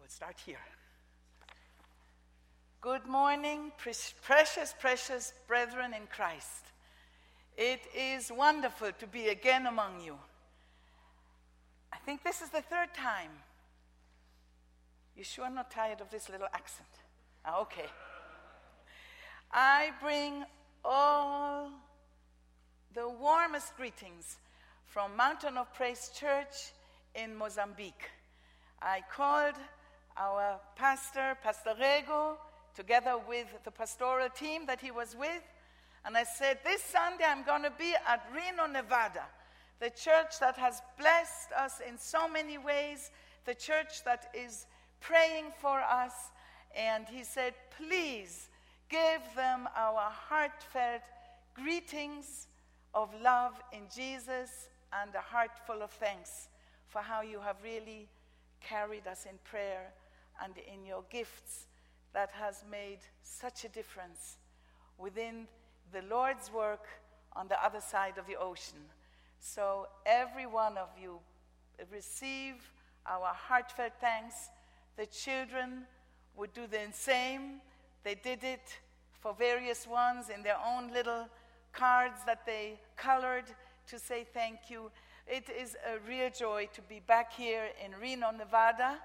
will start here. Good morning, precious, precious brethren in Christ. It is wonderful to be again among you. I think this is the third time. You sure I'm not tired of this little accent? Okay. I bring all the warmest greetings from Mountain of Praise Church in Mozambique. I called our pastor, Pastor Rego, together with the pastoral team that he was with, and I said, this Sunday I'm going to be at Reno, Nevada, the church that has blessed us in so many ways, the church that is praying for us. And he said, please give them our heartfelt greetings of love in Jesus and a heart full of thanks for how you have really carried us in prayer and in your gifts that has made such a difference within the Lord's work on the other side of the ocean. So every one of you receive our heartfelt thanks. The children would do the same. They did it for various ones in their own little cards that they colored to say thank you. It is a real joy to be back here in Reno, Nevada.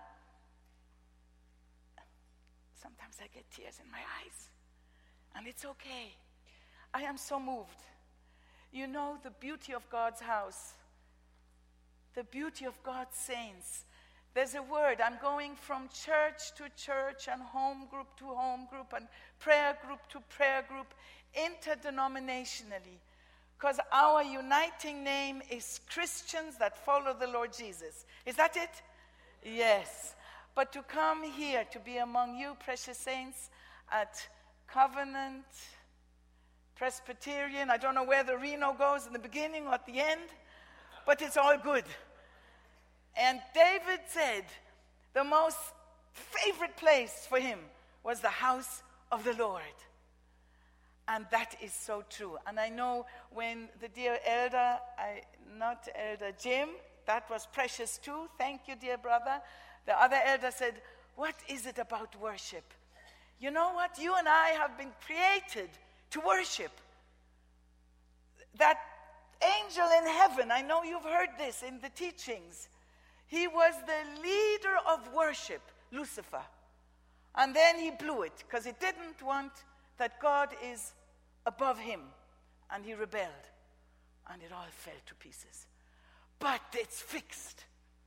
Sometimes I get tears in my eyes, and it's okay. I am so moved. You know the beauty of God's house, the beauty of God's saints. There's a word, I'm going from church to church and home group to home group and prayer group to prayer group, interdenominationally, because our uniting name is Christians that follow the Lord Jesus. Is that it? Yes. But to come here, to be among you, precious saints, at Covenant Presbyterian, I don't know where the Reno goes in the beginning or at the end, but it's all good. And David said the most favorite place for him was the house of the Lord. And that is so true. And I know when the dear elder, not Elder Jim, that was precious too. Thank you, dear brother. The other elder said, what is it about worship? You know what? You and I have been created to worship. That angel in heaven, I know you've heard this in the teachings. He was the leader of worship, Lucifer. And then he blew it because he didn't want that God is above him. And he rebelled. And it all fell to pieces. But it's fixed.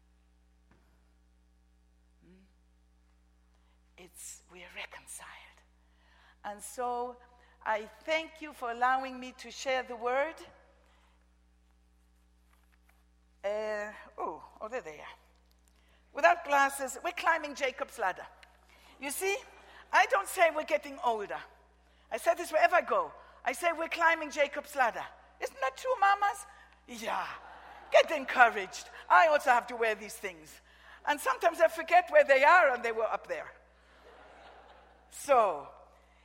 We're reconciled. And so I thank you for allowing me to share the word. There they are. Without glasses, we're climbing Jacob's ladder. You see, I don't say we're getting older. I say this wherever I go. I say we're climbing Jacob's ladder. Isn't that true, mamas? Yeah. Get encouraged. I also have to wear these things. And sometimes I forget where they are and they were up there. So,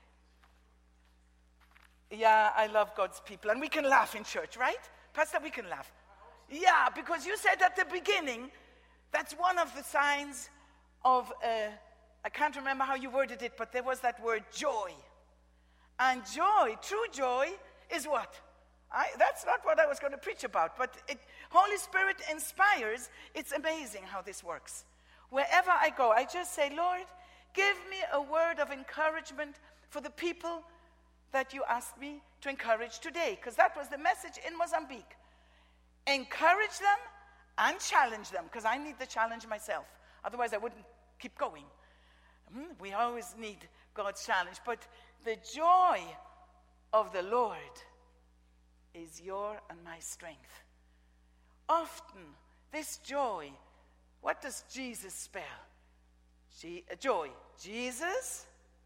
yeah, I love God's people. And we can laugh in church, right? Pastor, we can laugh. Yeah, because you said at the beginning, that's one of the signs of, I can't remember how you worded it, but there was that word joy. And joy, true joy, is what? That's not what I was going to preach about, but Holy Spirit inspires. It's amazing how this works. Wherever I go, I just say, Lord, give me a word of encouragement for the people that you asked me to encourage today, because that was the message in Mozambique. Encourage them and challenge them, because I need the challenge myself. Otherwise, I wouldn't keep going. We always need God's challenge. But the joy of the Lord is your and my strength. Often, this joy, what does Jesus spell? Joy. Jesus,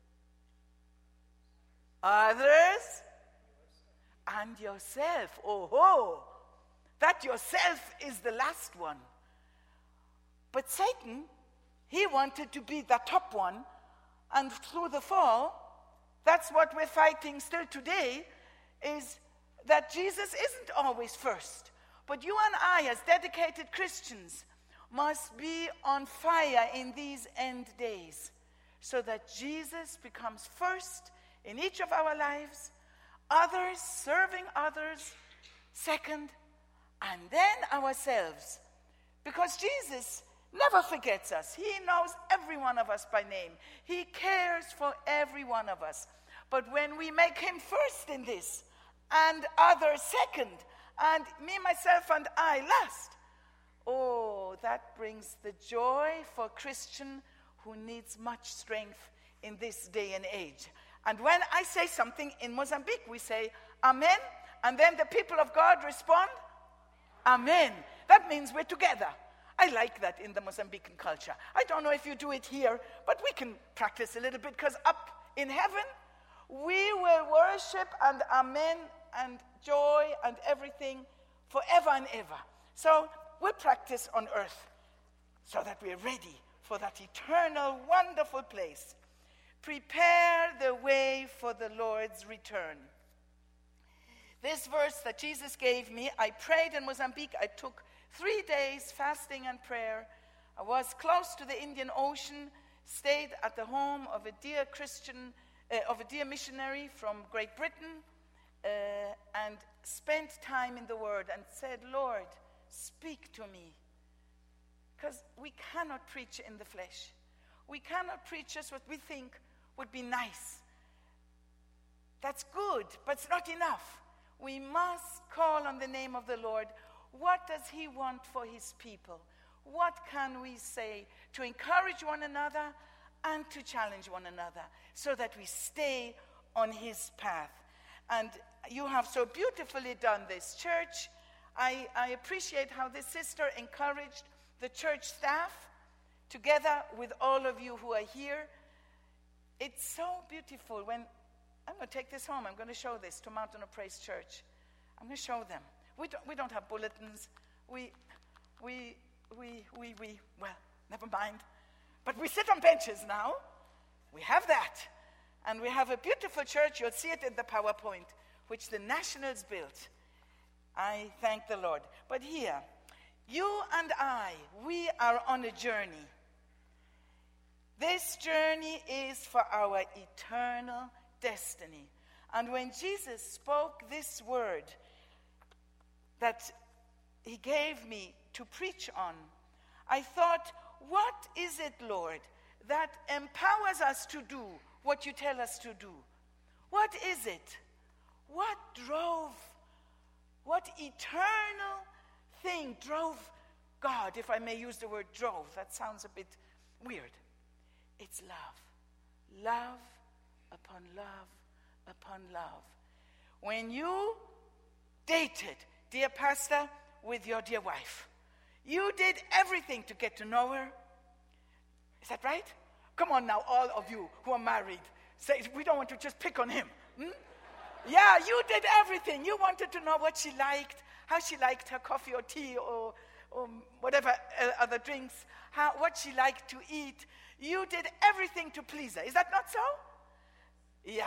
others, and yourself. Oh, that yourself is the last one. But Satan, he wanted to be the top one, and through the fall, that's what we're fighting still today, is that Jesus isn't always first. But you and I, as dedicated Christians, must be on fire in these end days, so that Jesus becomes first in each of our lives, others, serving others, second, and then ourselves. Because Jesus never forgets us. He knows every one of us by name. He cares for every one of us. But when we make him first in this, and others second, and me, myself, and I last, oh, that brings the joy for a Christian who needs much strength in this day and age. And when I say something in Mozambique, we say, Amen, and then the people of God respond, Amen. That means we're together. I like that in the Mozambican culture. I don't know if you do it here, but we can practice a little bit, because up in heaven, we will worship and amen and joy and everything forever and ever. So we'll practice on earth so that we're ready for that eternal, wonderful place. Prepare the way for the Lord's return. This verse that Jesus gave me, I prayed in Mozambique. I took 3 days fasting and prayer. I was close to the Indian Ocean, stayed at the home of a dear missionary from Great Britain, and spent time in the Word and said, Lord, speak to me. Because we cannot preach in the flesh. We cannot preach just what we think would be nice. That's good, but it's not enough. We must call on the name of the Lord. What does he want for his people? What can we say to encourage one another and to challenge one another so that we stay on his path? And you have so beautifully done this, church. I appreciate how this sister encouraged the church staff together with all of you who are here. It's so beautiful when I'm going to take this home. I'm going to show this to Mountain of Praise Church. I'm going to show them. We don't have bulletins. Well, never mind. But we sit on benches now. We have that. And we have a beautiful church. You'll see it in the PowerPoint, which the Nationals built. I thank the Lord. But here, you and I, we are on a journey. This journey is for our eternal destiny. And when Jesus spoke this word that he gave me to preach on, I thought, what is it, Lord, that empowers us to do what you tell us to do? What is it? What eternal thing drove God, if I may use the word drove? That sounds a bit weird. It's love. Love upon love upon love. When you dated, dear pastor, with your dear wife, you did everything to get to know her. Is that right? Come on now, all of you who are married. Say, we don't want to just pick on him. Yeah, you did everything. You wanted to know what she liked, how she liked her coffee or tea or whatever other drinks, what she liked to eat. You did everything to please her. Is that not so? Yeah.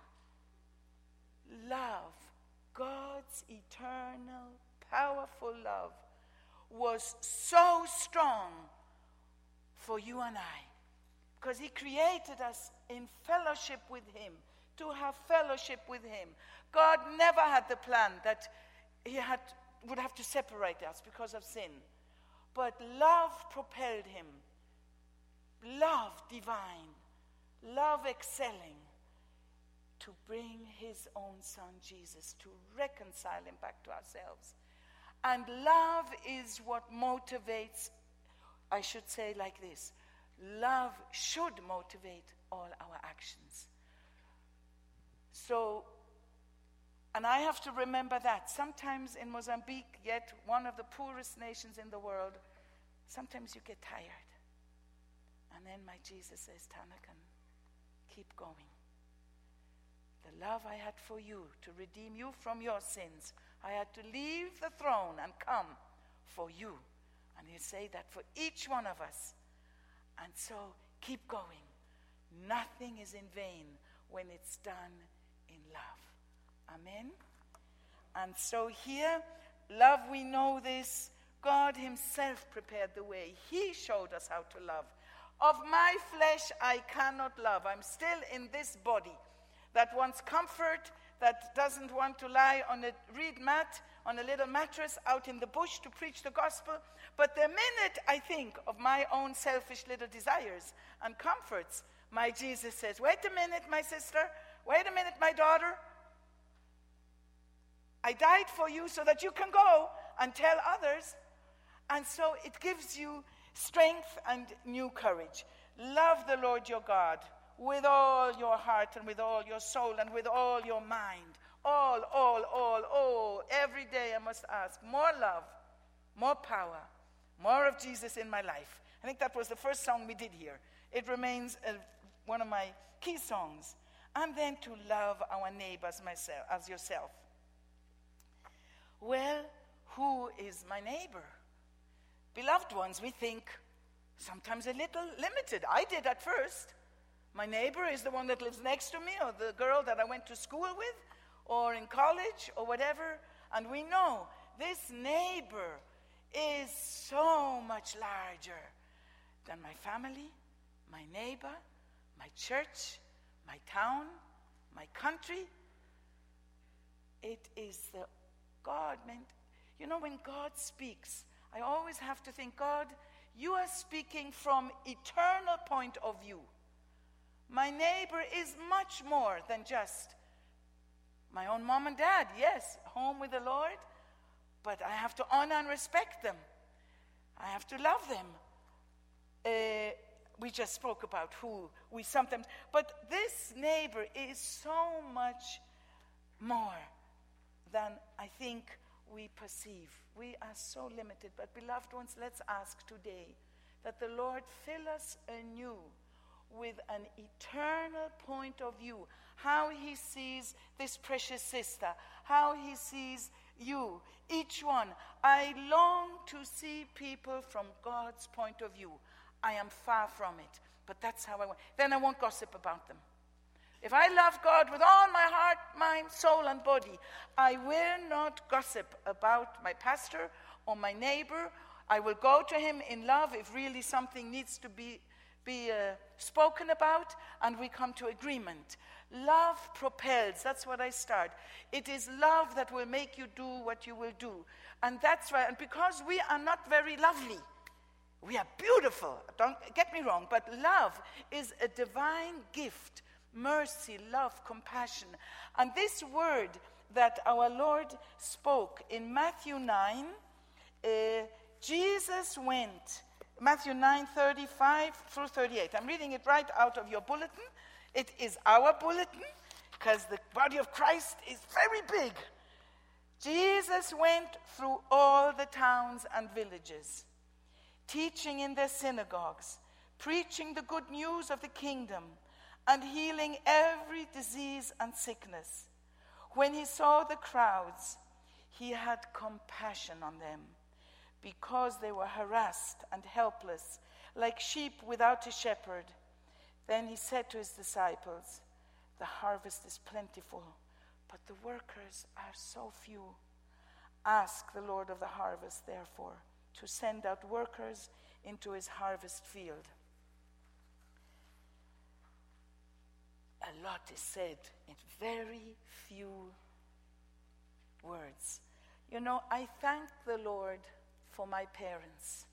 Love, God's eternal, powerful love, was so strong for you and I, because he created us in fellowship with him, to have fellowship with him. God never had the plan that he would have to separate us because of sin. But love propelled him. Love divine. Love excelling. To bring his own son Jesus, to reconcile him back to ourselves. And love is what motivates, I should say like this, love should motivate all our actions. So, and I have to remember that. Sometimes in Mozambique, yet one of the poorest nations in the world, sometimes you get tired. And then my Jesus says, Tanakan, keep going. The love I had for you to redeem you from your sins, I had to leave the throne and come for you. And he'll say that for each one of us. And so keep going. Nothing is in vain when it's done in love. Amen. And so here, love, we know this, God himself prepared the way. He showed us how to love. Of my flesh I cannot love. I'm still in this body that wants comfort, that doesn't want to lie on a reed mat, on a little mattress out in the bush to preach the gospel. But the minute I think of my own selfish little desires and comforts, my Jesus says, wait a minute, my sister. Wait a minute, my daughter. I died for you so that you can go and tell others. And so it gives you strength and new courage. Love the Lord your God with all your heart and with all your soul and with all your mind. All. Every day I must ask, more love, more power, more of Jesus in my life. I think that was the first song we did here. It remains one of my key songs. And then to love our neighbors as yourself. Well, who is my neighbor? Beloved ones, we think sometimes a little limited. I did at first. My neighbor is the one that lives next to me, or the girl that I went to school with, or in college, or whatever. And we know this neighbor is so much larger than my family, my neighbor, my church, my town, my country. It is the God meant. You know, when God speaks, I always have to think, God, you are speaking from eternal point of view. My neighbor is much more than just my own mom and dad. Yes, home with the Lord, but I have to honor and respect them. I have to love them. We just spoke about who we sometimes, but this neighbor is so much more than I think we perceive. We are so limited, but beloved ones, let's ask today that the Lord fill us anew with an eternal point of view, how he sees this precious sister, how he sees you, each one. I long to see people from God's point of view. I am far from it, but that's how I want. Then I won't gossip about them. If I love God with all my heart, mind, soul, and body, I will not gossip about my pastor or my neighbor. I will go to him in love if really something needs to be spoken about, and we come to agreement. Love propels. That's what I start. It is love that will make you do what you will do. And that's why, and because we are not very lovely, we are beautiful, don't get me wrong, but love is a divine gift. Mercy, love, compassion. And this word that our Lord spoke in Matthew 9, Jesus went, Matthew 9:35 through 38. I'm reading it right out of your bulletin. It is our bulletin because the body of Christ is very big. Jesus went through all the towns and villages, teaching in their synagogues, preaching the good news of the kingdom, and healing every disease and sickness. When he saw the crowds, he had compassion on them, because they were harassed and helpless, like sheep without a shepherd. Then he said to his disciples, the harvest is plentiful, but the workers are so few. Ask the Lord of the harvest, therefore, to send out workers into his harvest field. A lot is said in very few words. You know, I thank the Lord for my parents.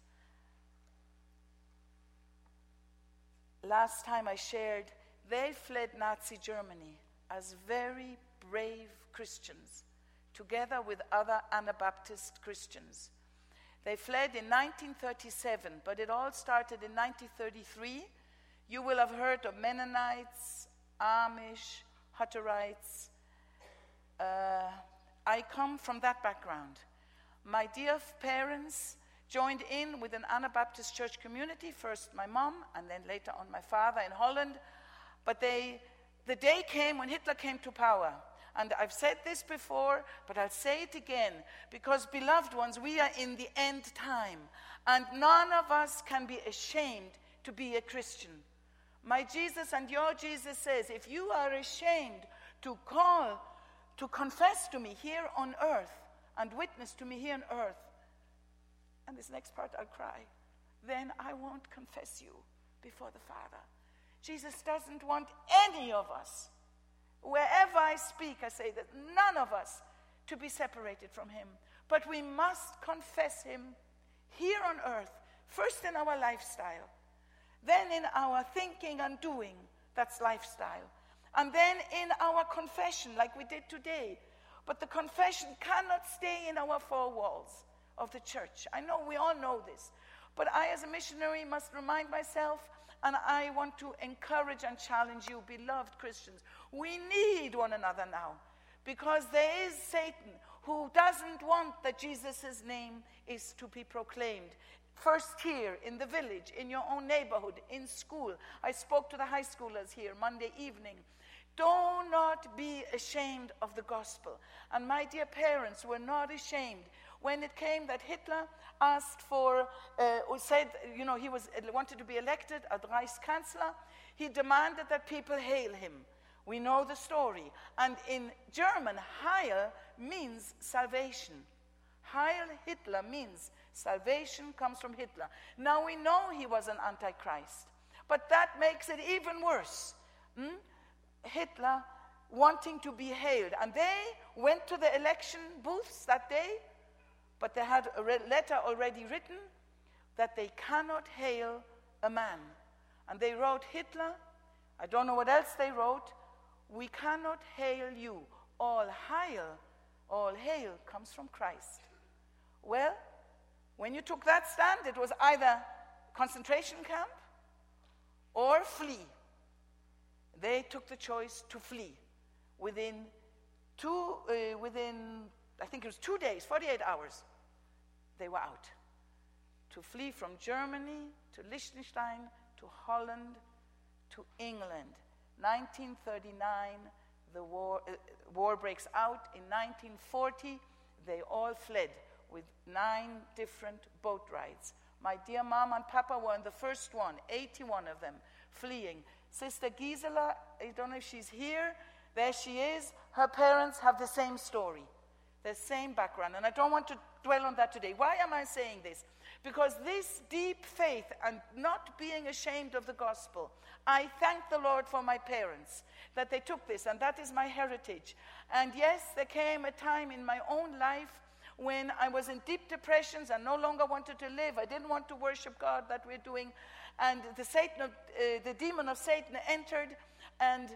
Last time I shared, they fled Nazi Germany as very brave Christians, together with other Anabaptist Christians. They fled in 1937, but it all started in 1933. You will have heard of Mennonites, Amish, Hutterites. I come from that background. My dear parents joined in with an Anabaptist church community, first my mom and then later on my father in Holland. But the day came when Hitler came to power. And I've said this before, but I'll say it again, because beloved ones, we are in the end time, and none of us can be ashamed to be a Christian. My Jesus and your Jesus says, if you are ashamed to confess to me here on earth, and witness to me here on earth, and this next part I'll cry, then I won't confess you before the Father. Jesus doesn't want any of us. Wherever I speak, I say that none of us to be separated from him. But we must confess him here on earth, first in our lifestyle, then in our thinking and doing, that's lifestyle, and then in our confession, like we did today. But the confession cannot stay in our four walls of the church. I know we all know this, but I as a missionary must remind myself, and I want to encourage and challenge you, beloved Christians. We need one another now, because there is Satan who doesn't want that Jesus' name is to be proclaimed. First here, in the village, in your own neighborhood, in school. I spoke to the high schoolers here Monday evening. Do not be ashamed of the gospel. And my dear parents were not ashamed. When it came that Hitler asked for, said, he wanted to be elected as Reichskanzler, he demanded that people hail him. We know the story. And in German, Heil means salvation. Heil Hitler means salvation comes from Hitler. Now we know he was an antichrist, but that makes it even worse. Hitler wanting to be hailed. And they went to the election booths that day, but they had a letter already written that they cannot hail a man. And they wrote, Hitler, I don't know what else they wrote, we cannot hail you. All hail comes from Christ. Well, when you took that stand, it was either concentration camp or flee. They took the choice to flee. Within I think it was 2 days, 48 hours, they were out. To flee from Germany to Liechtenstein to Holland to England. 1939, the war breaks out. In 1940, they all fled with 9 different boat rides. My dear mom and papa were in the first one, 81 of them, fleeing. Sister Gisela, I don't know if she's here, there she is. Her parents have the same story, the same background. And I don't want to dwell on that today. Why am I saying this? Because this deep faith and not being ashamed of the gospel, I thank the Lord for my parents, that they took this, and that is my heritage. And yes, there came a time in my own life when I was in deep depressions and no longer wanted to live. I didn't want to worship God that we're doing. And the demon of Satan entered, and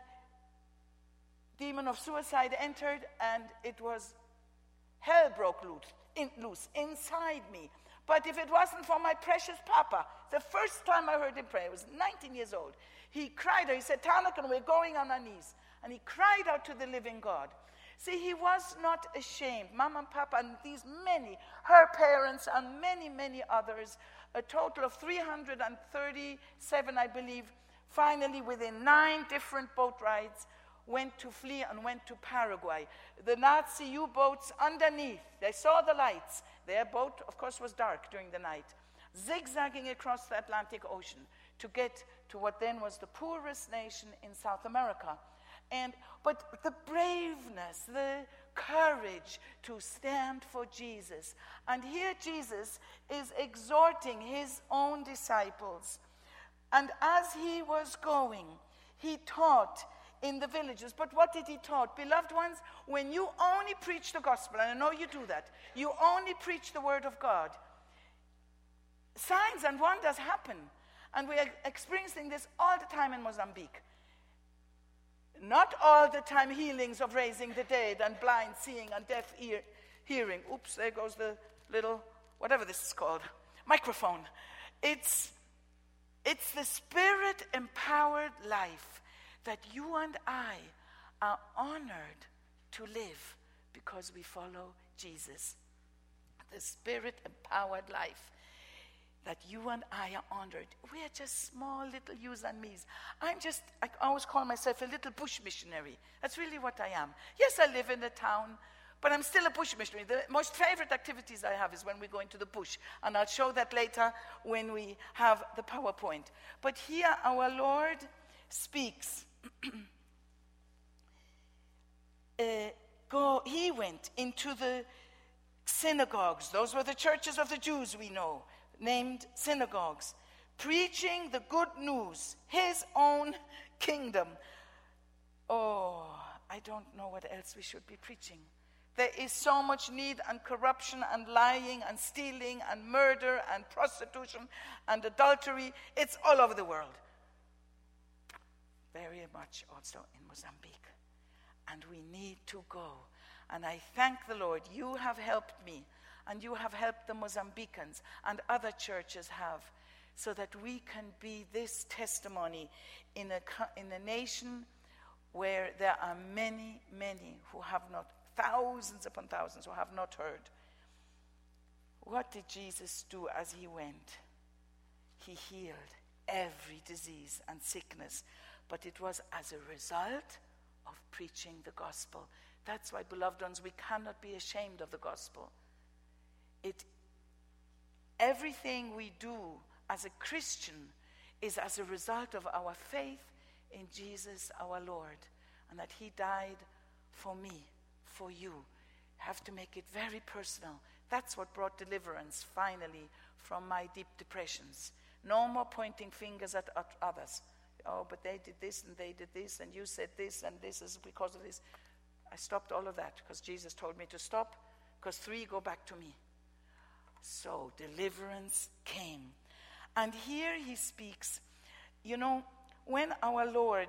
demon of suicide entered, and it was hell broke loose inside me. But if it wasn't for my precious papa, the first time I heard him pray, I was 19 years old. He cried out, he said, Tanakan, we're going on our knees. And he cried out to the living God. See, he was not ashamed. Mom and Papa and these many, her parents and many, many others, a total of 337, I believe, finally within 9 different boat rides, went to flee and went to Paraguay. The Nazi U-boats underneath, they saw the lights. Their boat, of course, was dark during the night, zigzagging across the Atlantic Ocean to get to what then was the poorest nation in South America. But the braveness, the courage to stand for Jesus. And here Jesus is exhorting his own disciples. And as he was going, he taught in the villages. But what did he taught? Beloved ones, when you only preach the gospel, and I know you do that, you only preach the word of God, signs and wonders happen. And we are experiencing this all the time in Mozambique. Not all the time healings of raising the dead and blind seeing and deaf hearing. Oops, there goes the little, whatever this is called, microphone. It's the Spirit-empowered life that you and I are honored to live because we follow Jesus. The Spirit-empowered life that you and I are honored. We are just small little yous and me's. I always call myself a little bush missionary. That's really what I am. Yes, I live in a town, but I'm still a bush missionary. The most favorite activities I have is when we go into the bush. And I'll show that later when we have the PowerPoint. But here our Lord speaks. He went into the synagogues. Those were the churches of the Jews, we know, named synagogues, preaching the good news, his own kingdom. Oh, I don't know what else we should be preaching. There is so much need, and corruption and lying and stealing and murder and prostitution and adultery. It's all over the world. Very much also in Mozambique. And we need to go. And I thank the Lord. You have helped me, and you have helped the Mozambicans, and other churches have, so that we can be this testimony in a nation where there are many, many who have not, thousands upon thousands who have not heard. What did Jesus do as he went? He healed every disease and sickness, but it was as a result of preaching the gospel. That's why, beloved ones, we cannot be ashamed of the gospel. Everything we do as a Christian is as a result of our faith in Jesus our Lord, and that he died for me, for you. Have to make it very personal. That's what brought deliverance finally from my deep depressions. No more pointing fingers at others. Oh, but they did this and they did this and you said this and this is because of this. I stopped all of that because Jesus told me to stop, because 3 go back to me. So deliverance came. And here he speaks, when our Lord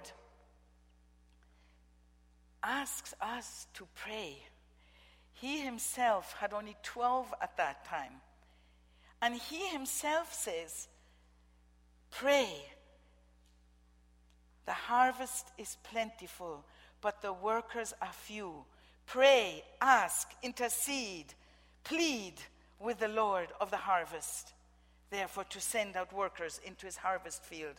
asks us to pray, he himself had only 12 at that time. And he himself says, pray. The harvest is plentiful, but the workers are few. Pray, ask, intercede, plead with the Lord of the harvest, therefore to send out workers into his harvest field.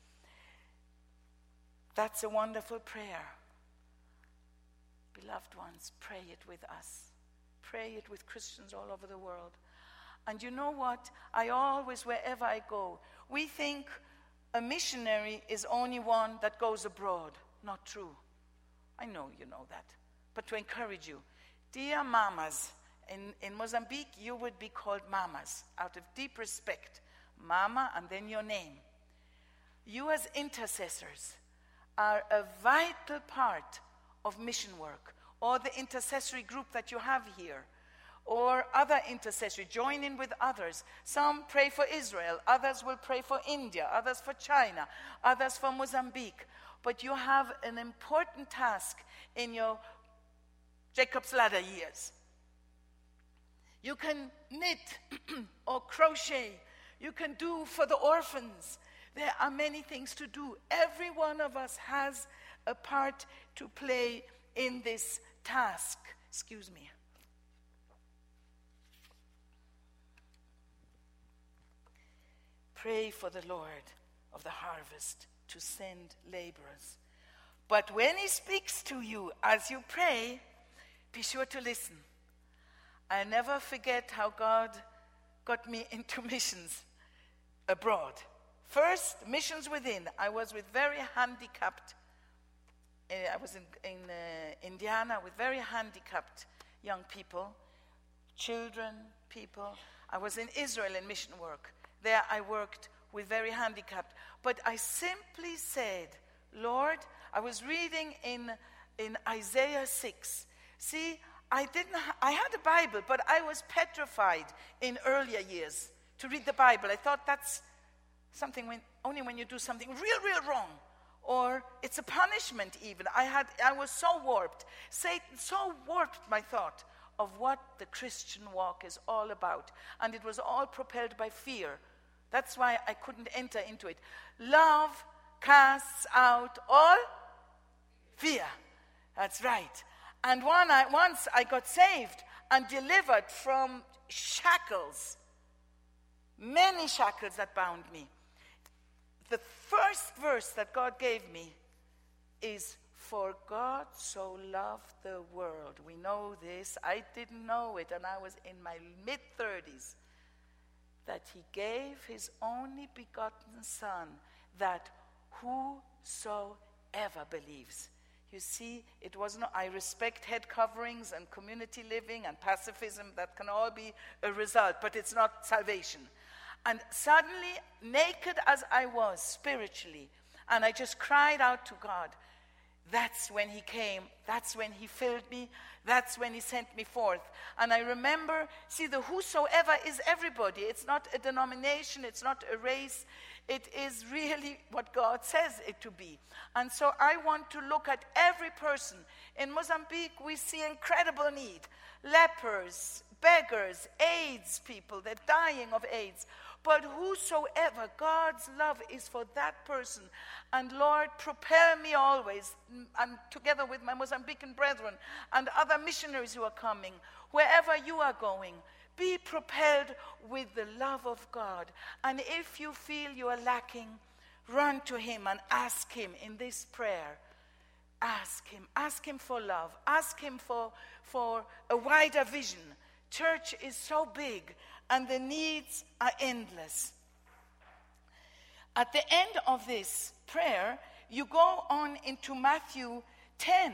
That's a wonderful prayer. Beloved ones, pray it with us. Pray it with Christians all over the world. And you know what? I always, wherever I go, we think a missionary is only one that goes abroad. Not true. I know you know that. But to encourage you, dear mamas, in Mozambique you would be called mamas out of deep respect. Mama and then your name. You as intercessors are a vital part of mission work, or the intercessory group that you have here, or other intercessory. Join in with others. Some pray for Israel, others will pray for India, others for China, others for Mozambique. But you have an important task in your Jacob's Ladder years. You can knit or crochet. You can do for the orphans. There are many things to do. Every one of us has a part to play in this task. Excuse me. Pray for the Lord of the harvest to send laborers. But when he speaks to you as you pray, be sure to listen. I never forget how God got me into missions abroad. First, missions within. I was with very handicapped, I was in Indiana with very handicapped young people, children, people. I was in Israel in mission work. There I worked with very handicapped. But I simply said, Lord, I was reading in Isaiah 6. See, I had a Bible, but I was petrified in earlier years to read the Bible. I thought that's something only when you do something real wrong, or it's a punishment even. I was so warped. Satan so warped my thought of what the Christian walk is all about. And it was all propelled by fear. That's why I couldn't enter into it. Love casts out all fear. That's right. And once I got saved and delivered from shackles, many shackles that bound me. The first verse that God gave me is, for God so loved the world. We know this. I didn't know it, and I was in my mid-30s. That he gave his only begotten Son, that whosoever believes. You see, it was not, I respect head coverings and community living and pacifism. That can all be a result, but it's not salvation. And suddenly, naked as I was spiritually, and I just cried out to God, that's when he came. That's when he filled me. That's when he sent me forth. And I remember, see, the whosoever is everybody. It's not a denomination. It's not a race. It is really what God says it to be. And so I want to look at every person. In Mozambique, we see incredible need. Lepers, beggars, AIDS people. They're dying of AIDS. But whosoever, God's love is for that person. And Lord, propel me always, and together with my Mozambican brethren and other missionaries who are coming, wherever you are going, be propelled with the love of God. And if you feel you are lacking, run to him and ask him in this prayer. Ask him for love. Ask him for a wider vision. Church is so big, and the needs are endless. At the end of this prayer, you go on into Matthew 10.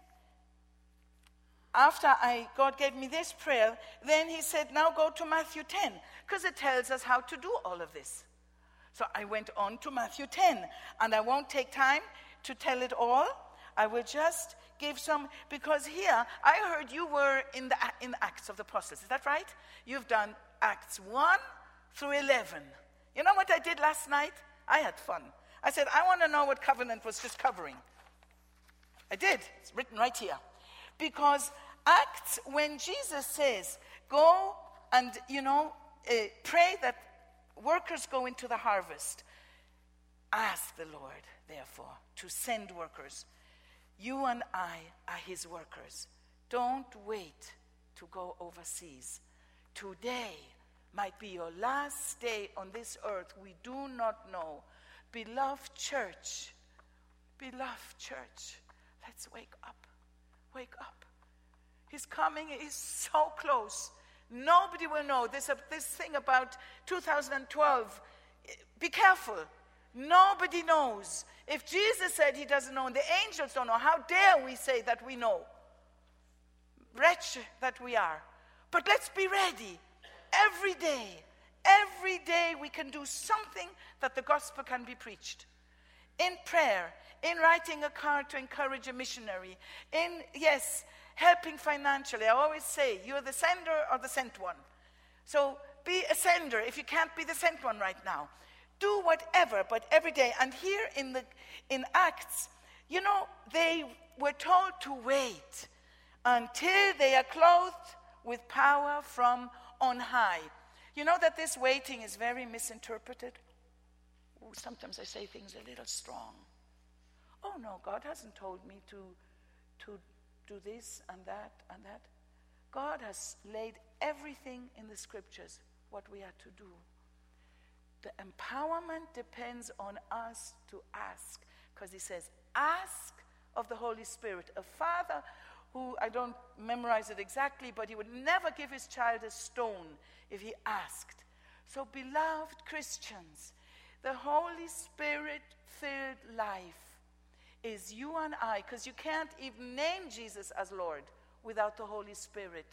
After God gave me this prayer, then he said, now go to Matthew 10, because it tells us how to do all of this. So I went on to Matthew 10, and I won't take time to tell it all. I will just give some, because here, I heard you were in the Acts of the Apostles. Is that right? You've done Acts 1 through 11. You know what I did last night? I had fun. I said, I want to know what covenant was just covering. I did. It's written right here. Because Acts, when Jesus says, go and, pray that workers go into the harvest, ask the Lord, therefore, to send workers. You and I are his workers. Don't wait to go overseas. Today might be your last day on this earth. We do not know. Beloved church, let's wake up. Wake up. His coming is so close. Nobody will know. This thing about 2012, be careful. Nobody knows. If Jesus said he doesn't know, and the angels don't know, how dare we say that we know? Wretch that we are. But let's be ready. Every day we can do something that the gospel can be preached. In prayer, in writing a card to encourage a missionary, in, helping financially. I always say, you're the sender or the sent one. So be a sender if you can't be the sent one right now. Do whatever, but every day. And here in Acts, they were told to wait until they are clothed with power from on high. You know that this waiting is very misinterpreted? Ooh, sometimes I say things a little strong. Oh no, God hasn't told me to do this and that and that. God has laid everything in the scriptures, what we are to do. The empowerment depends on us to ask, because he says, ask of the Holy Spirit. A father who, I don't memorize it exactly, but he would never give his child a stone if he asked. So beloved Christians, the Holy Spirit-filled life is you and I, because you can't even name Jesus as Lord without the Holy Spirit.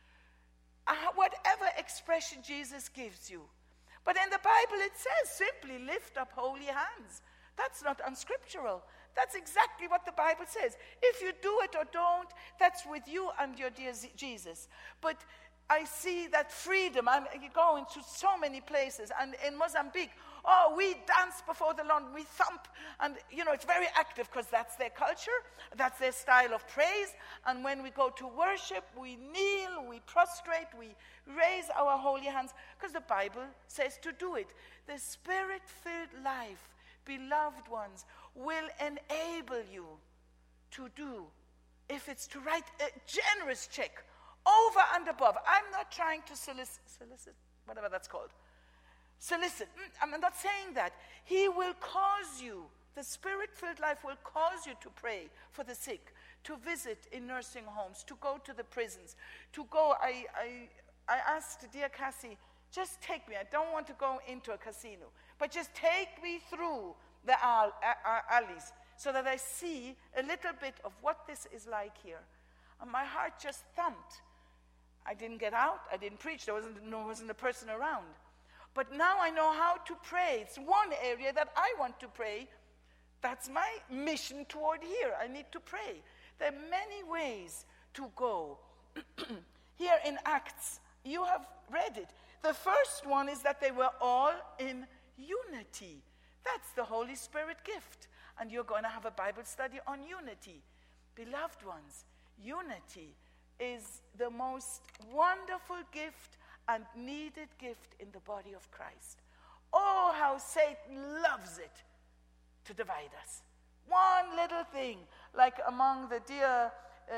Whatever expression Jesus gives you. But in the Bible it says simply lift up holy hands. That's not unscriptural. That's exactly what the Bible says. If you do it or don't, that's with you and your dear Jesus. But I see that freedom. I'm going to so many places. And in Mozambique, we dance before the Lord. We thump. And, it's very active because that's their culture. That's their style of praise. And when we go to worship, we kneel, we prostrate, we raise our holy hands because the Bible says to do it. The Spirit-filled life, beloved ones, will enable you to do, if it's to write a generous check over and above. I'm not trying to solicit, whatever that's called. Solicit. I'm not saying that. He will cause you, the Spirit-filled life will cause you to pray for the sick, to visit in nursing homes, to go to the prisons, to go. I asked dear Cassie, just take me. I don't want to go into a casino, but just take me through the alleys. so that I see a little bit of what this is like here. And my heart just thumped. I didn't get out. I didn't preach. There wasn't a person around. But now I know how to pray. It's one area that I want to pray. That's my mission toward here. I need to pray. There are many ways to go. Here in Acts, you have read it. The first one is that they were all in unity. That's the Holy Spirit gift. And you're going to have a Bible study on unity. Beloved ones, unity is the most wonderful gift and needed gift in the body of Christ. Oh, how Satan loves it to divide us. One little thing, like among the dear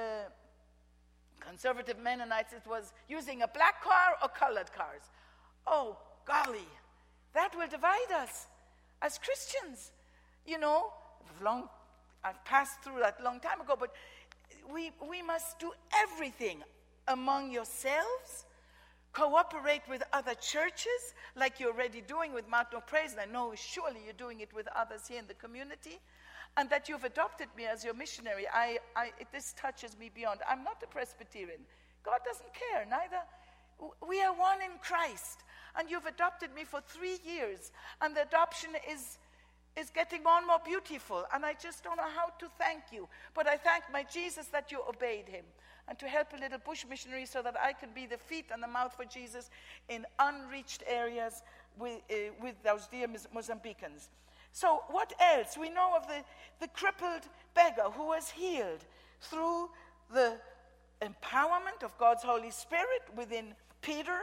conservative Mennonites, it was using a black car or colored cars. Oh, golly, that will divide us as Christians. You know, I've passed through that long time ago, but we must do everything among yourselves, cooperate with other churches, like you're already doing with Mountain of Praise, and I know surely you're doing it with others here in the community, and that you've adopted me as your missionary. This touches me beyond. I'm not a Presbyterian. God doesn't care, neither. We are one in Christ, and you've adopted me for 3 years, and the adoption is getting more and more beautiful, and I just don't know how to thank you. But I thank my Jesus that you obeyed him, and to help a little bush missionary so that I can be the feet and the mouth for Jesus in unreached areas with those dear Mozambicans. So what else? We know of the crippled beggar who was healed through the empowerment of God's Holy Spirit within Peter.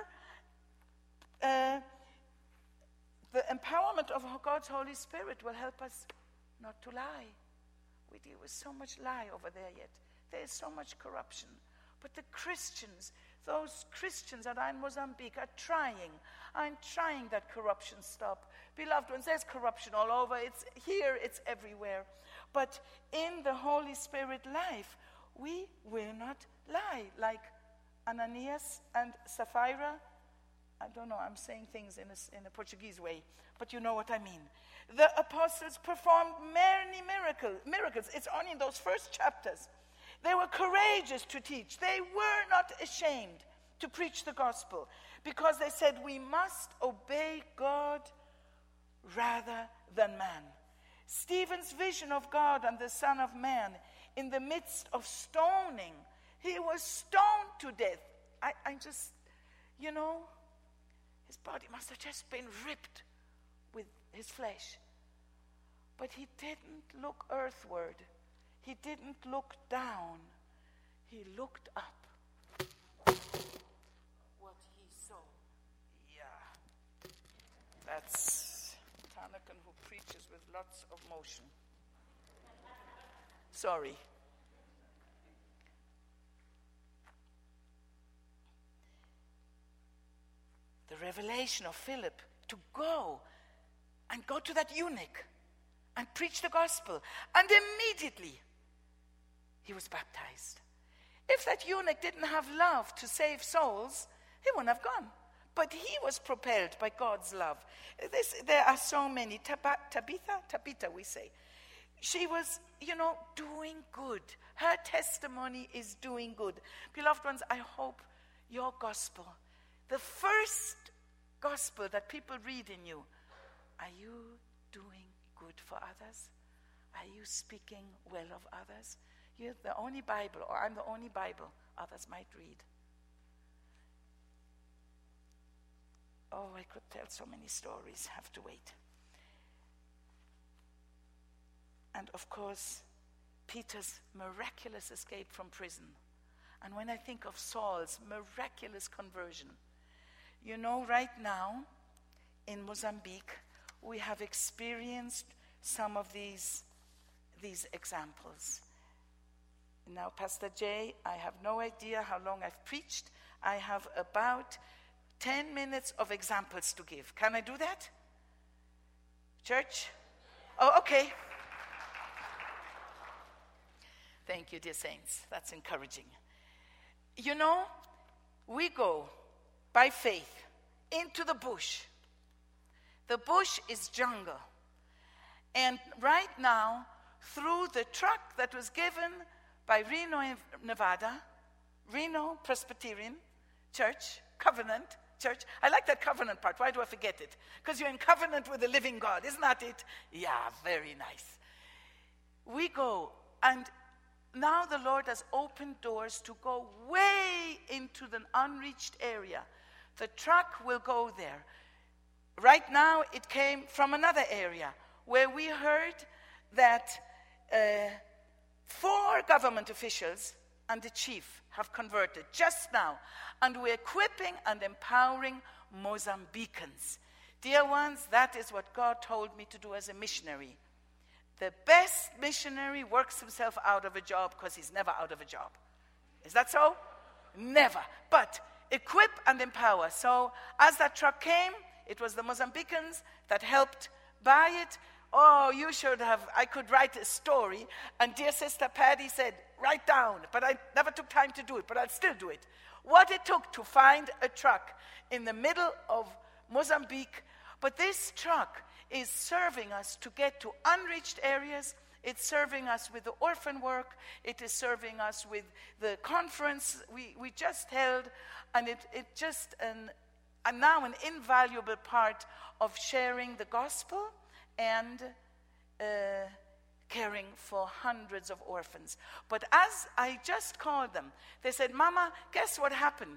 The empowerment of God's Holy Spirit will help us not to lie. We deal with so much lie over there yet. There is so much corruption. But the Christians, those Christians that are in Mozambique are trying. I'm trying that corruption stop. Beloved ones, there's corruption all over. It's here, it's everywhere. But in the Holy Spirit life, we will not lie. Like Ananias and Sapphira. I don't know, I'm saying things in a Portuguese way, but you know what I mean. The apostles performed many miracles. It's only in those first chapters. They were courageous to teach. They were not ashamed to preach the gospel because they said we must obey God rather than man. Stephen's vision of God and the Son of Man in the midst of stoning, he was stoned to death. I just, you know, his body must have just been ripped with his flesh. But he didn't look earthward. He didn't look down. He looked up. What he saw. Yeah. That's Tanakan who preaches with lots of motion. Sorry. The revelation of Philip to go to that eunuch and preach the gospel. And immediately he was baptized. If that eunuch didn't have love to save souls, he wouldn't have gone. But he was propelled by God's love. There are so many. Tabitha, we say. She was, doing good. Her testimony is doing good. Beloved ones, I hope your gospel, the first gospel that people read in you, are you doing good for others? Are you speaking well of others? You're the only Bible, or I'm the only Bible others might read. Oh, I could tell so many stories. Have to wait. And of course, Peter's miraculous escape from prison. And when I think of Saul's miraculous conversion, right now in Mozambique, we have experienced some of these examples. Now, Pastor Jay, I have no idea how long I've preached. I have about 10 minutes of examples to give. Can I do that? Church? Oh, okay. Thank you, dear saints. That's encouraging. We go by faith into the bush. The bush is jungle. And right now, through the truck that was given by Reno, Nevada, Reno Presbyterian Church, Covenant Church. I like that covenant part. Why do I forget it? Because you're in covenant with the living God. Isn't that it? Yeah, very nice. We go, and now the Lord has opened doors to go way into the unreached area. The truck will go there. Right now, it came from another area where we heard that 4 government officials and the chief have converted just now. And we're equipping and empowering Mozambicans. Dear ones, that is what God told me to do as a missionary. The best missionary works himself out of a job because he's never out of a job. Is that so? Never. But equip and empower. So as that truck came, it was the Mozambicans that helped buy it. Oh, you should have, I could write a story. And dear Sister Patty said, write down. But I never took time to do it, but I'll still do it. What it took to find a truck in the middle of Mozambique. But this truck is serving us to get to unreached areas. It's serving us with the orphan work. It is serving us with the conference we just held. And it just, and now an invaluable part of sharing the gospel and caring for hundreds of orphans. But as I just called them, they said, Mama, guess what happened?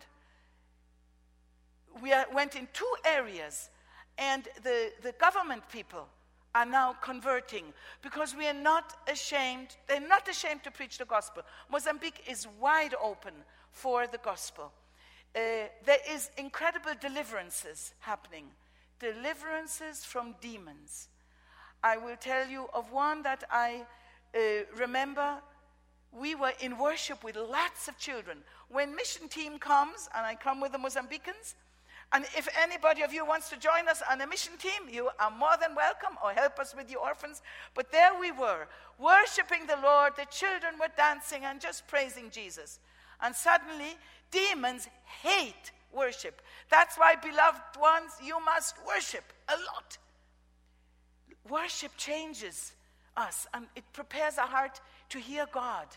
We went in 2 areas, and the government people are now converting because we are not ashamed. They're not ashamed to preach the gospel. Mozambique is wide open for the gospel. There is incredible deliverances happening. Deliverances from demons. I will tell you of one that I remember. We were in worship with lots of children. When mission team comes, and I come with the Mozambicans, and if anybody of you wants to join us on a mission team, you are more than welcome, or help us with the orphans. But there we were, worshiping the Lord. The children were dancing and just praising Jesus. And suddenly, demons hate worship. That's why, beloved ones, you must worship a lot. Worship changes us, and it prepares our heart to hear God.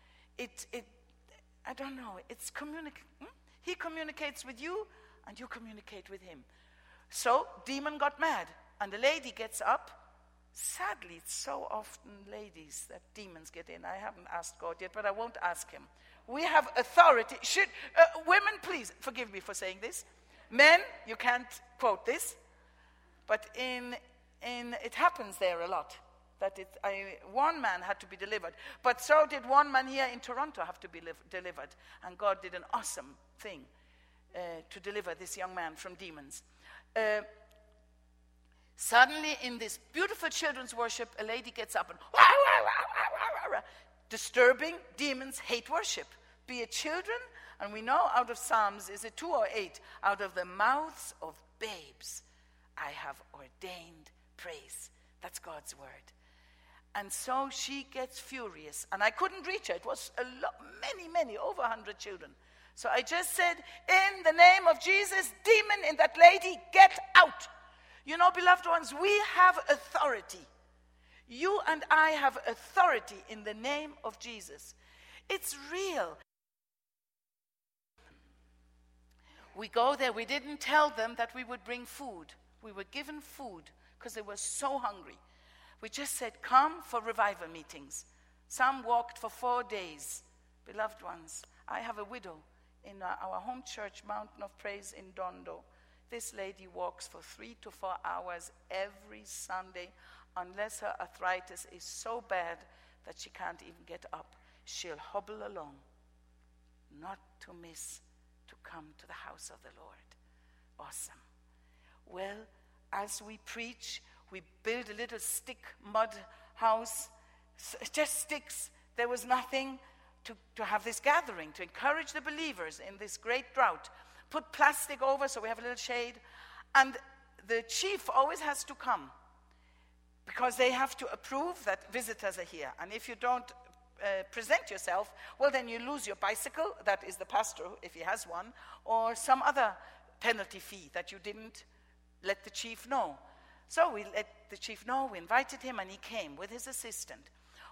I don't know, it's He communicates with you, and you communicate with him. So, demon got mad, and the lady gets up. Sadly, it's so often ladies that demons get in. I haven't asked God yet, but I won't ask him. We have authority. Women, please, forgive me for saying this. Men, you can't quote this, but it happens there a lot. That one man had to be delivered, but so did one man here in Toronto have to be delivered, and God did an awesome thing to deliver this young man from demons. Suddenly, in this beautiful children's worship, a lady gets up and disturbing. Demons hate worship, be it children, and we know out of Psalms, is it 2 or 8? Out of the mouths of babes I have ordained praise. That's God's word. And so she gets furious, and I couldn't reach her. It was many, over 100 children. So I just said, in the name of Jesus, demon in that lady, get out. You know, beloved ones, we have authority. You and I have authority in the name of Jesus. It's real. We go there. We didn't tell them that we would bring food. We were given food because they were so hungry. We just said, come for revival meetings. Some walked for 4 days. Beloved ones, I have a widow in our home church, Mountain of Praise in Dondo. This lady walks for 3 to 4 hours every Sunday, unless her arthritis is so bad that she can't even get up. She'll hobble along, not to miss to come to the house of the Lord. Awesome. Well, as we preach, we build a little stick mud house, just sticks. There was nothing to have this gathering, to encourage the believers in this great drought. Put plastic over so we have a little shade. And the chief always has to come because they have to approve that visitors are here. And if you don't present yourself, well, then you lose your bicycle. That is the pastor, if he has one, or some other penalty fee that you didn't let the chief know. So we let the chief know. We invited him, and he came with his assistant.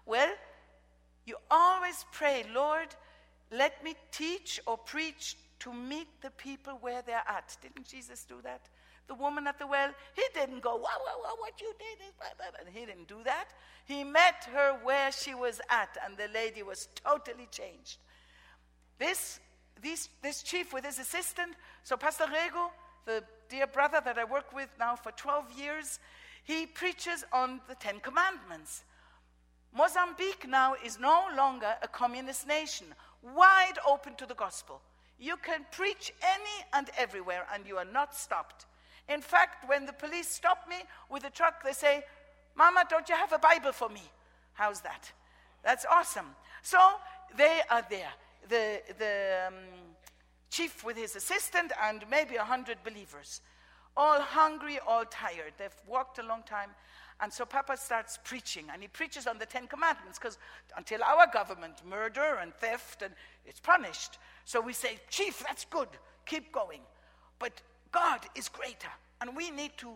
Well, you always pray, Lord, let me teach or preach to meet the people where they're at. Didn't Jesus do that? The woman at the well, he didn't go, wow, what you did is blah, blah, blah. He didn't do that. He met her where she was at, and the lady was totally changed. This chief with his assistant, so Pastor Rego, the dear brother that I work with now for 12 years, he preaches on the 10 Commandments. Mozambique now is no longer a communist nation, wide open to the gospel. You can preach any and everywhere, and you are not stopped. In fact, when the police stop me with a truck, they say, Mama, don't you have a Bible for me? How's that? That's awesome. So they are there. The chief with his assistant and maybe 100 believers. All hungry, all tired. They've walked a long time. And so Papa starts preaching. And he preaches on the 10 Commandments. Because until our government, murder and theft, and it's punished. So we say, Chief, that's good. Keep going. But God is greater. And we need to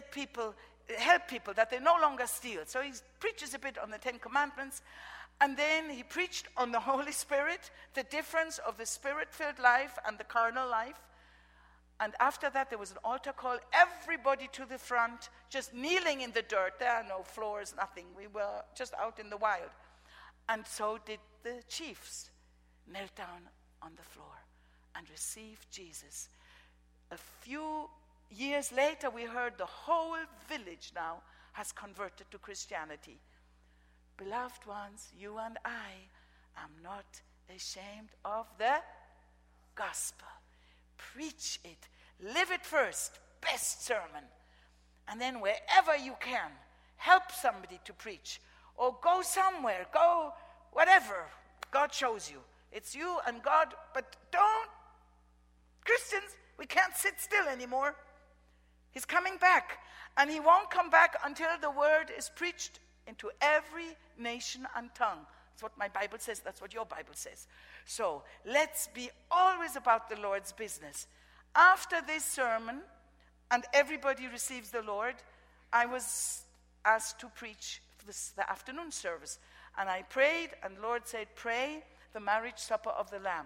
help people that they no longer steal. So he preaches a bit on the 10 Commandments. And then he preached on the Holy Spirit, the difference of the Spirit-filled life and the carnal life. And after that, there was an altar call. Everybody to the front, just kneeling in the dirt. There are no floors, nothing. We were just out in the wild. And so did the chiefs. Knelt down on the floor and received Jesus. A few years later, we heard the whole village now has converted to Christianity. Beloved ones, you and I am not ashamed of the gospel. Preach it. Live it first. Best sermon. And then wherever you can, help somebody to preach. Or go somewhere. Go whatever God shows you. It's you and God, but don't. Christians, we can't sit still anymore. He's coming back. And he won't come back until the word is preached into every nation and tongue. That's what my Bible says. That's what your Bible says. So let's be always about the Lord's business. After this sermon, and everybody receives the Lord, I was asked to preach the afternoon service. And I prayed, and the Lord said, pray the marriage supper of the Lamb,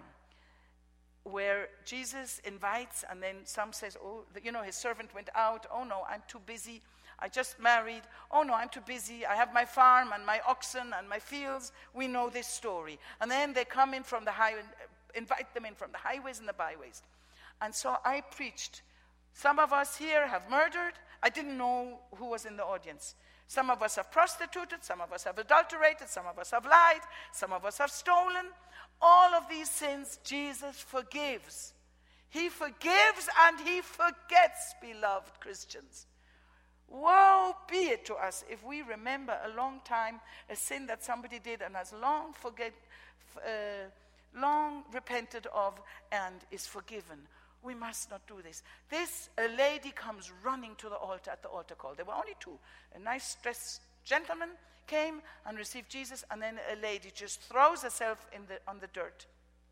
where Jesus invites, and then some says, his servant went out. Oh, no, I'm too busy. I just married. Oh, no, I'm too busy. I have my farm and my oxen and my fields. We know this story. And then they come in from the highway, invite them in from the highways and the byways. And so I preached. Some of us here have murdered. I didn't know who was in the audience. Some of us have prostituted. Some of us have adulterated. Some of us have lied. Some of us have stolen. All of these sins, Jesus forgives. He forgives and he forgets, beloved Christians. Woe be it to us if we remember a long time a sin that somebody did and has long repented of and is forgiven. We must not do this. A lady comes running to the altar at the altar call. There were only two. A nice dressed gentleman came and received Jesus, and then a lady just throws herself on the dirt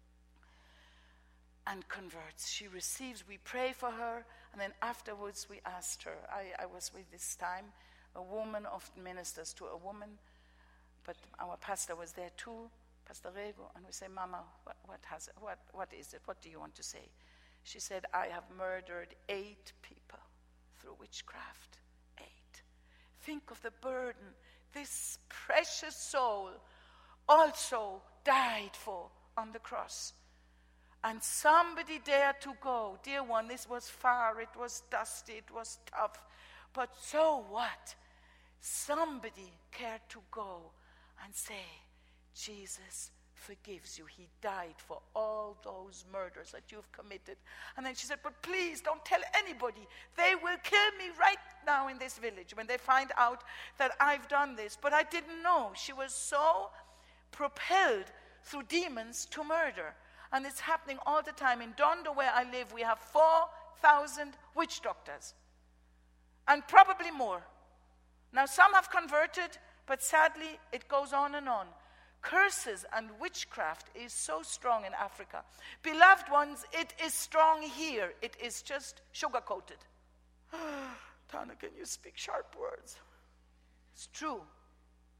and converts. She receives, we pray for her, and then afterwards we asked her. I was with this time. A woman often ministers to a woman, but our pastor was there too, Pastor Rego, and we say, Mama, what is it? What do you want to say? She said, I have murdered 8 people through witchcraft. 8. Think of the burden this precious soul also died for on the cross. And somebody dared to go. Dear one, this was far, it was dusty, it was tough. But so what? Somebody cared to go and say, Jesus forgives you. He died for all those murders that you've committed. And then she said, but please don't tell anybody. They will kill me right now in this village when they find out that I've done this. But I didn't know. She was so propelled through demons to murder. And it's happening all the time. In Dondo, where I live, we have 4,000 witch doctors. And probably more. Now, some have converted, but sadly, it goes on and on. Curses and witchcraft is so strong in Africa. Beloved ones, it is strong here. It is just sugar-coated. Tana, can you speak sharp words? It's true.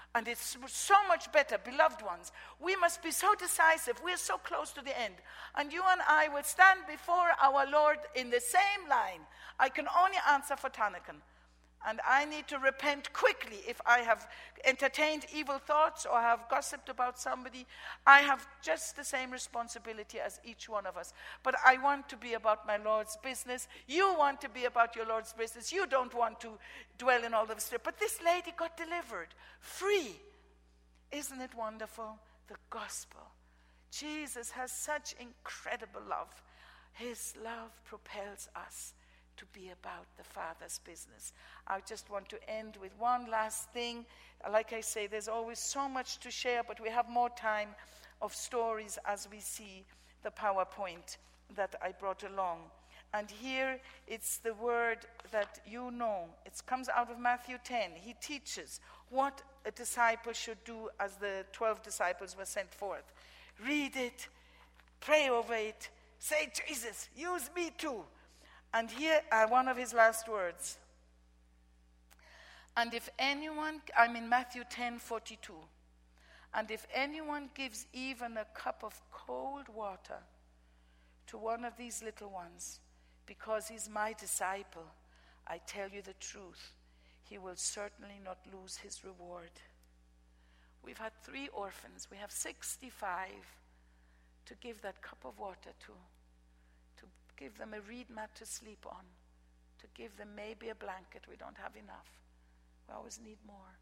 And it's so much better, beloved ones. We must be so decisive. We're so close to the end. And you and I will stand before our Lord in the same line. I can only answer for Tanakan. And I need to repent quickly if I have entertained evil thoughts or have gossiped about somebody. I have just the same responsibility as each one of us. But I want to be about my Lord's business. You want to be about your Lord's business. You don't want to dwell in all the stuff. But this lady got delivered, free. Isn't it wonderful? The gospel. Jesus has such incredible love. His love propels us to be about the Father's business. I just want to end with one last thing. Like I say, there's always so much to share, but we have more time of stories as we see the PowerPoint that I brought along. And here it's the word that you know. It comes out of Matthew 10. He teaches what a disciple should do as the 12 disciples were sent forth. Read it, pray over it, say, Jesus, use me too. And here are one of his last words. And if anyone, I'm in Matthew 10:42. And if anyone gives even a cup of cold water to one of these little ones, because he's my disciple, I tell you the truth, he will certainly not lose his reward. We've had 3 orphans. We have 65 to give that cup of water to give them a reed mat to sleep on, to give them maybe a blanket. We don't have enough. We always need more.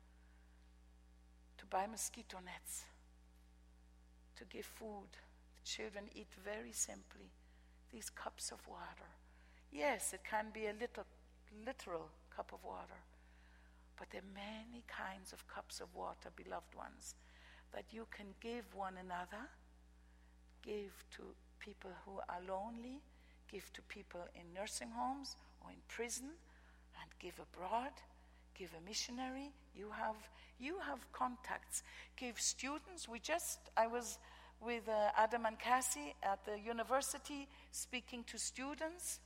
To buy mosquito nets, to give food. The children eat very simply these cups of water. Yes, it can be a literal cup of water, but there are many kinds of cups of water, beloved ones, that you can give one another, give to people who are lonely, give to people in nursing homes or in prison, and give abroad, give a missionary. You have contacts. Give students. I was with Adam and Cassie at the university speaking to students.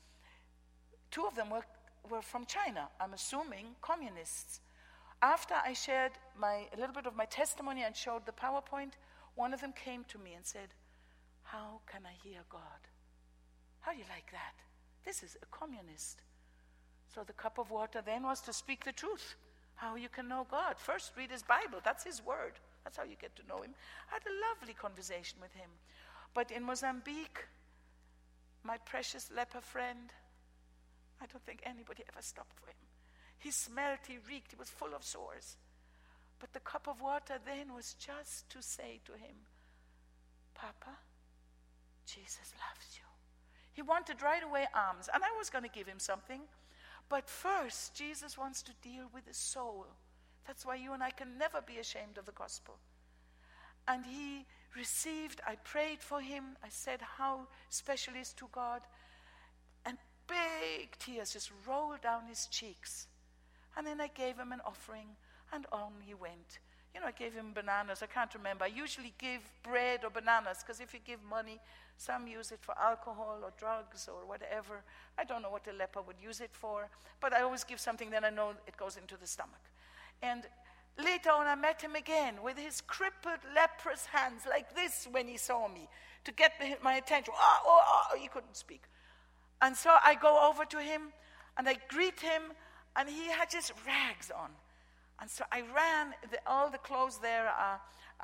2 of them were from China, I'm assuming communists. After I shared a little bit of my testimony and showed the PowerPoint, one of them came to me and said, "How can I hear God?" How do you like that? This is a communist. So the cup of water then was to speak the truth. How you can know God. First read his Bible. That's his word. That's how you get to know him. I had a lovely conversation with him. But in Mozambique, my precious leper friend, I don't think anybody ever stopped for him. He smelled, he reeked, he was full of sores. But the cup of water then was just to say to him, "Papa, Jesus loves you." He wanted right away alms, and I was going to give him something. But first, Jesus wants to deal with his soul. That's why you and I can never be ashamed of the gospel. And he received, I prayed for him, I said how special he is to God, and big tears just rolled down his cheeks. And then I gave him an offering, and on he went. I gave him bananas. I can't remember. I usually give bread or bananas, because if you give money, some use it for alcohol or drugs or whatever. I don't know what a leper would use it for, but I always give something, then I know it goes into the stomach. And later on, I met him again with his crippled, leprous hands like this when he saw me, to get my attention. He couldn't speak. And so I go over to him, and I greet him, and he had just rags on. And so I ran. All the clothes there are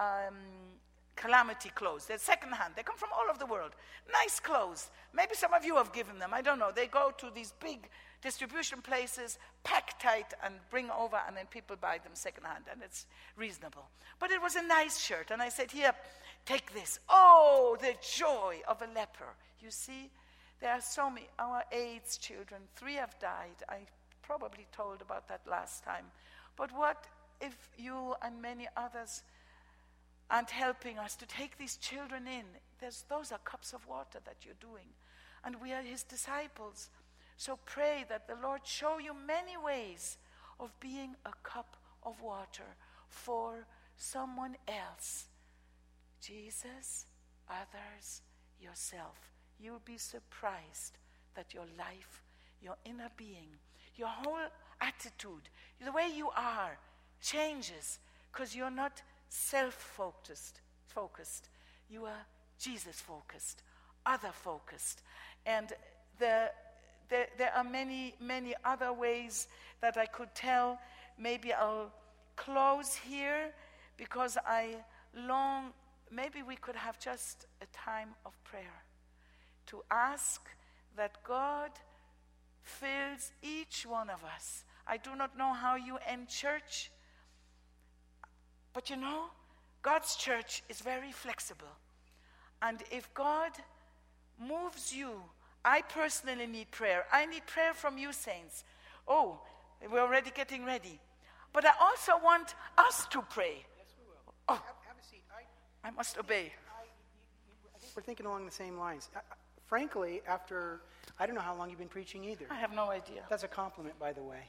calamity clothes. They're secondhand. They come from all over the world. Nice clothes. Maybe some of you have given them. I don't know. They go to these big distribution places, pack tight, and bring over, and then people buy them secondhand, and it's reasonable. But it was a nice shirt, and I said, "Here, take this." Oh, the joy of a leper. You see, there are so many. Our AIDS children, 3 have died. I probably told about that last time. But what if you and many others aren't helping us to take these children in? Those are cups of water that you're doing. And we are his disciples. So pray that the Lord show you many ways of being a cup of water for someone else. Jesus, others, yourself. You'll be surprised that your life, your inner being, your whole attitude, the way you are, changes because you're not self-focused. You are Jesus-focused, other-focused. And there are many, many other ways that I could tell. Maybe I'll close here because maybe we could have just a time of prayer to ask that God fills each one of us. I do not know how you end church, but God's church is very flexible. And if God moves you, I personally need prayer. I need prayer from you, saints. Oh, we're already getting ready. But I also want us to pray. Yes, we will. Oh, have a seat. I must obey. I think we're thinking along the same lines. Frankly, after, I don't know how long you've been preaching either. I have no idea. That's a compliment, by the way.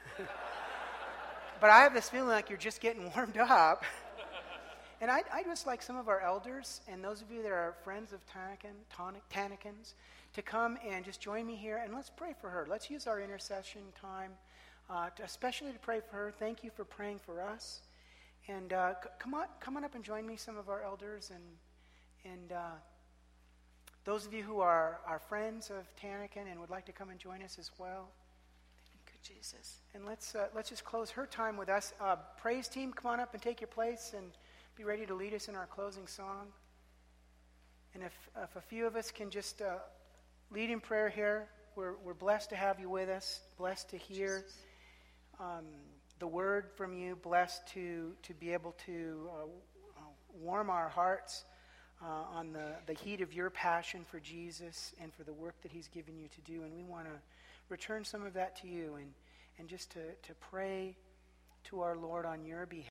But I have this feeling like you're just getting warmed up. And I'd just like some of our elders and those of you that are friends of Tanakins to come and just join me here and let's pray for her. Let's use our intercession time, especially to pray for her. Thank you for praying for us. And come on up and join me, some of our elders and those of you who are friends of Tanakin and would like to come and join us as well. Thank you, Jesus. And let's just close her time with us. Praise team, come on up and take your place and be ready to lead us in our closing song. And if a few of us can just lead in prayer here, we're blessed to have you with us, blessed to hear the word from you, blessed to be able to warm our hearts on the heat of your passion for Jesus and for the work that he's given you to do. And we want to return some of that to you and just to pray to our Lord on your behalf.